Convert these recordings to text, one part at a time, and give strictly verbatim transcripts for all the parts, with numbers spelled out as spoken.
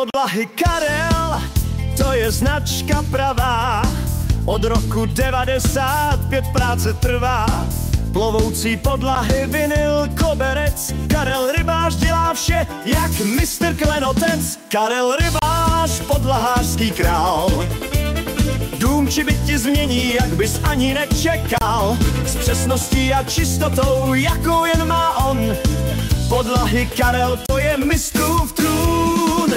Podlahy Karel, to je značka pravá. Od roku devadesát pět práce trvá. Plovoucí podlahy, vinyl, koberec. Karel Rybář dělá vše, jak mistr Klenotec. Karel Rybář, podlahářský král. Dům či byt ti změní, jak bys ani nečekal. S přesností a čistotou, jakou jen má on. Podlahy Karel, to je mistrův trůn.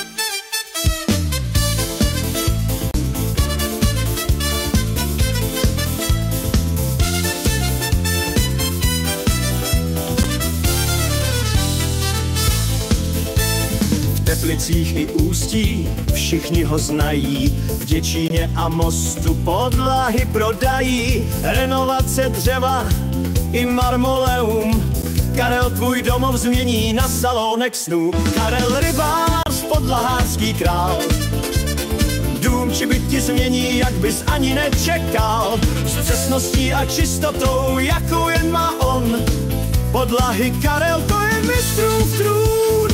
V Teplicích i Ústí všichni ho znají. V Děčíně a Mostu podlahy prodají. Renovace dřeva i marmoleum. Karel tvůj domov změní na salonek snů. Karel Rybář, podlahářský král. Dům či byt ti změní, jak bys ani nečekal. S přesností a čistotou, jakou jen má on. Podlahy Karel, to je mistrův trůn.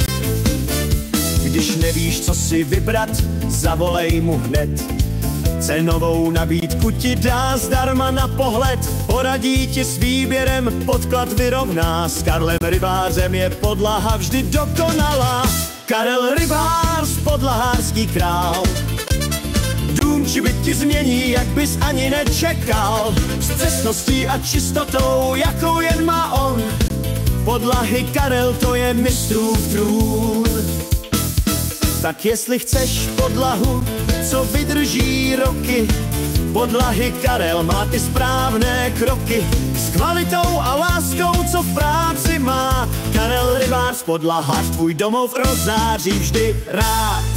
Když nevíš, co si vybrat, zavolej mu hned. Cenovou nabídku ti dá zdarma na pohled. Poradí ti s výběrem, podklad vyrovná. S Karlem Rybářem je podlaha vždy dokonalá. Karel Rybář, podlahářský král. Dům či byt ti změní, jak bys ani nečekal. S přesností a čistotou, jakou jen má on. Podlahy Karel, to je mistrův trůn. Tak jestli chceš podlahu, co vydrží roky, podlahy Karel má ty správné kroky. S kvalitou a láskou, co v práci má. Karel Rybář, podlahář, tvůj domov rozáří vždy rád.